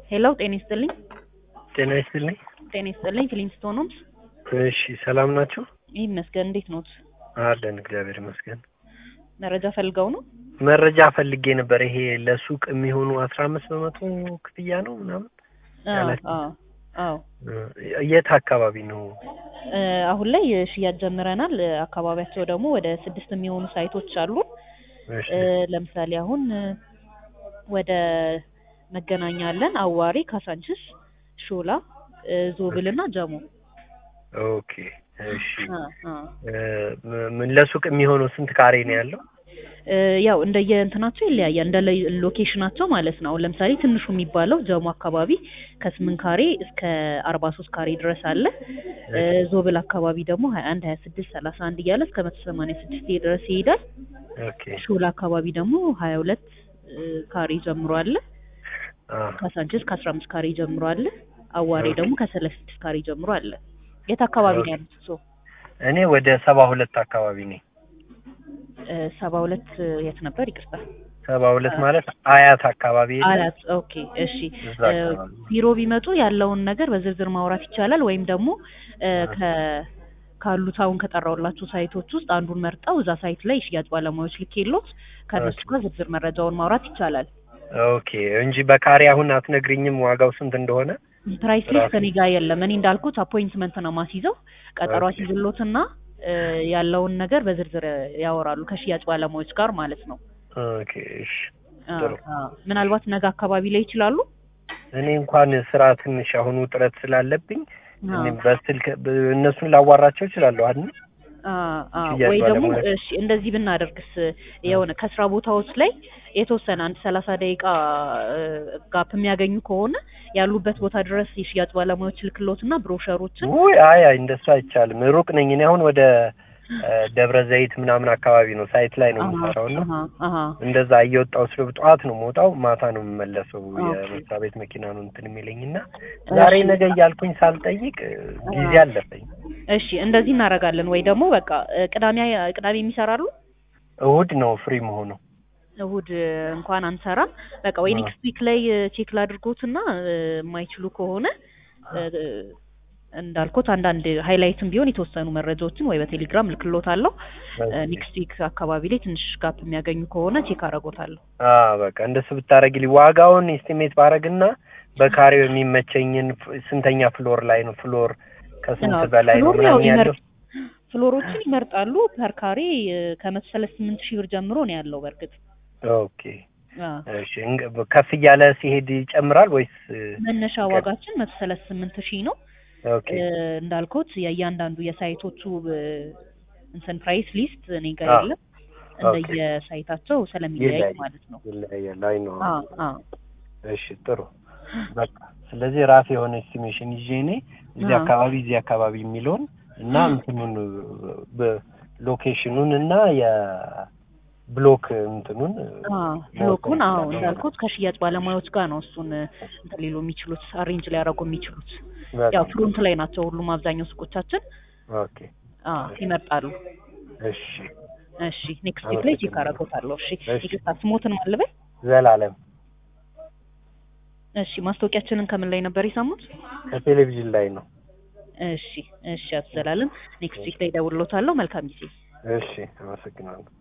ሄሎ ጤና ይስጥልኝ። ጤና ይስጥልኝ። ጤና ይስጥልኝ። ፍሊንስቶን ሆምስ። እሺ ሰላም ናችሁ? ይመስገን። እንዴት ኖት? አለን እግዚአብሔር ይመስገን። መረጃ ፈልገው ነው? መረጃ ፈልጌ ነበር። ይሄ ለሱቅ የሚሆኑ 15% ክፍያ ነው ምናምን ያላችሁ? አዎ። የት አካባቢ ነው? አሁን ላይ ሽያጭ ጀምረናል። አካባቢያቸው ደግሞ ወደ 6 የሚሆኑ ሳይቶች አሉ። እሺ ለምሳሌ አሁን ወደ መገናኛ አለን፣ አዋሪ፣ ካሳንችስ፣ ሾላ፣ ዞብልና ጀሞ። ኦኬ እሺ። ምን ለሱቅ የሚሆነው ስንት ካሬ ነው ያለው? ያው እንደየ እንትናቸው ይለያያል፣ እንደ ሎኬሽናቸው ማለት ነው። ለምሳሌ ትንሹ የሚባለው ጀሞ አካባቢ ከ8 ካሬ እስከ 43 ካሬ ድረስ አለ። ዞብል አካባቢ ደግሞ 21፣ 26፣ 31 እያለ እስከ 186 ድረስ ይሄዳል። ኦኬ ሾላ አካባቢ ደግሞ 22 ካሬ ጀምሮ አለ። ካሳንችስ ከ15 ካሬ ጀምሮ አለ። አዋሪ ደግሞ ከ36 ካሬ ጀምሮ አለ። የት አካባቢ ነው ያሉት እሱ? እኔ ወደ 72 አካባቢ ነኝ። 72 የት ነበር? ይቅርታ 72 ማለት አያት አካባቢ ነው። አያት። ኦኬ እሺ። ቢሮ ቢመጡ ያለውን ነገር በዝርዝር ማውራት ይቻላል፣ ወይም ደግሞ ካሉት አሁን ከጠራውላችሁ ሳይቶች ውስጥ አንዱን መርጠው እዛ ሳይት ላይ ሽያጭ ባለሙያዎች ልኬሎት ከነሱ ጋር ዝርዝር መረጃውን ማውራት ይቻላል። ኦኬ እንጂ በካሬ አሁን አትነግሪኝም ዋጋው ስንት እንደሆነ? ፕራይስ ሊስት ከኔ ጋር የለም። እኔ እንዳልኩት አፖይንትመንት ነው ማስይዘው። ቀጠሮ አስይዝሎትና ያለውን ነገር በዝርዝር ያወራሉ ከሽያጭ ባለሙያዎች ጋር ማለት ነው። ኦኬ እሺ። ምናልባት ነገ አካባቢ ላይ ይችላሉ? እኔ እንኳን ስራ ትንሽ አሁን ውጥረት ስላለብኝ እኔ በስልክ እነሱን ላዋራቸው እችላለሁ አይደል? ወይ ደግሞ እሺ እንደዚህ ብናደርግስ የሆነ ከስራ ቦታዎች ላይ የተወሰነ 30 ደቂቃ ጋፕ የሚያገኙ ከሆነ ያሉበት ቦታ ድረስ የሽያጭ ባለሙያዎች ልክሎትና ብሮሸሮችን። አይ እንደሱ አይቻልም። ሩቅ ነኝ እኔ አሁን ወደ ደብረ ዘይት ምናምን አካባቢ ነው ሳይት ላይ ነው የምሰራውና እንደዛ እየወጣው ጠዋት ነው የምወጣው፣ ማታ ነው የምመለሰው። የመስሪያ ቤት መኪና ነው እንትን የሚለኝና ዛሬ ነገ እያልኩኝ ሳልጠይቅ ጊዜ አለፈኝ። እሺ እንደዚህ እናደርጋለን። ወይ ደግሞ በቃ ቅዳሜ የሚሰራሉ? እሁድ ነው ፍሪ መሆኑ። እሁድ እንኳን አንሰራም። በቃ ወይ ኔክስት ዊክ ላይ ቼክ ላድርጎትና የማይችሉ ከሆነ እንዳልኩት አንዳንድ ሃይላይትም ቢሆን የተወሰኑ መረጃዎችን ወይ በቴሌግራም ልክሎታለሁ። ኔክስት ዊክ አካባቢ ላይ ትንሽ ጋፕ የሚያገኙ ከሆነ ቼክ አደርጎታለሁ። በቃ እንደሱ ብታረግልኝ ዋጋውን ኤስቲሜት ባረግና በካሬው የሚመቸኝን ስንተኛ ፍሎር ላይ ነው? ፍሎር ከስንት በላይ ነው ምናምን ያለው? ፍሎሮችን ይመርጣሉ። ፐር ካሬ ከ138,000 ብር ጀምሮ ነው ያለው። በርግጥ ኦኬ እሺ። ከፍ እያለ ሲሄድ ይጨምራል ወይስ? መነሻ ዋጋችን 138,000 ነው። ኦኬ እንዳልኩት የእያንዳንዱ የሳይቶቹ እንትን ፕራይስ ሊስት እኔ ጋር የለም። እንደየሳይታቸው ስለሚለያይ ማለት ነው። ይለያያል። አይ ነው። እሺ ጥሩ። በቃ ስለዚህ ራሴ የሆነ ኤስቲሜሽን ይዤ እኔ እዚህ አካባቢ የሚለውን እና እንትኑን በሎኬሽኑን እና የብሎክ እንትኑን ብሎኩን እንዳልኩት ከሽያጭ ባለሙያዎች ጋር ነው እሱን እንትን ሊሉ የሚችሉት አሬንጅ ሊያደርጉ የሚችሉት። ያው ፍሮንት ላይ ናቸው ሁሉም አብዛኛው ሱቆቻችን። ኦኬ ይመርጣሉ። እሺ ኔክስት ዊክ ላይ ቼክ አደርጎታለሁ። እሺ ይቅርታ ስሞትን ማለበል? ዘላለም። እሺ ማስታወቂያችንን ከምን ላይ ነበር የሰሙት? ከቴሌቪዥን ላይ ነው። እሺ አትዘላለም። ኔክስት ዊክ ላይ ደውሎታለሁ። መልካም ጊዜ። እሺ አመሰግናለሁ።